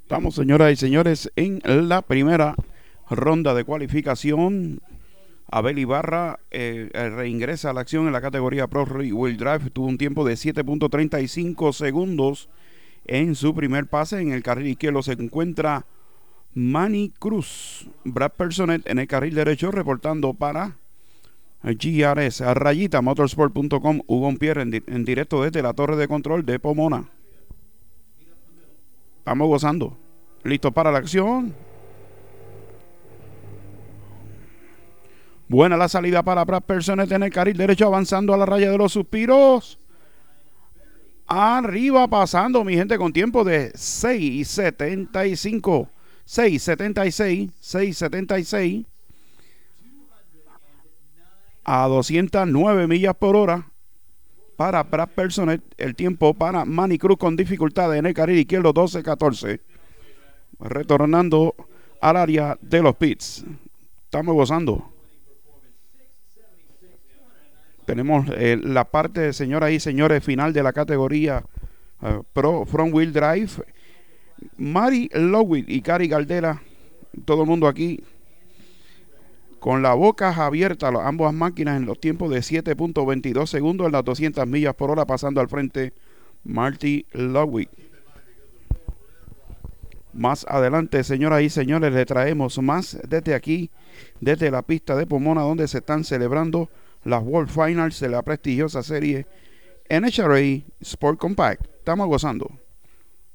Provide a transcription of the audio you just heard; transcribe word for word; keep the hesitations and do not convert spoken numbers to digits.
Estamos, señoras y señores, en la primera ronda de cualificación. Abel Ibarra eh, reingresa a la acción en la categoría Pro Wheel Drive. Tuvo un tiempo de siete punto treinta y cinco segundos en su primer pase. En el carril izquierdo se encuentra Manny Cruz. Brad Personet en el carril derecho reportando para G R S. A rayita motorsport punto com. Hugo Pierre en, di en directo desde la torre de control de Pomona. Estamos gozando. Listo para la acción. Buena la salida para Brad Personet en el carril derecho, avanzando a la raya de los suspiros. Arriba pasando, mi gente, con tiempo de seis setenta y cinco. seis setenta y seis. seis setenta y seis. A doscientas nueve millas por hora para Brad Personet. El tiempo para Manny Cruz con dificultades en el carril izquierdo, doce catorce. Retornando al área de los pits. Estamos gozando. Tenemos eh, la parte, señoras y señores, final de la categoría uh, Pro Front Wheel Drive. Mari Lowitt y Cari Galdera, todo el mundo aquí con la boca abierta, ambas máquinas en los tiempos de siete punto veintidós segundos en las doscientas millas por hora, pasando al frente Marty Lowitt. Más adelante, señoras y señores, le traemos más desde aquí, desde la pista de Pomona, donde se están celebrando las World Finals de la prestigiosa serie N H R A Sport Compact. Estamos gozando.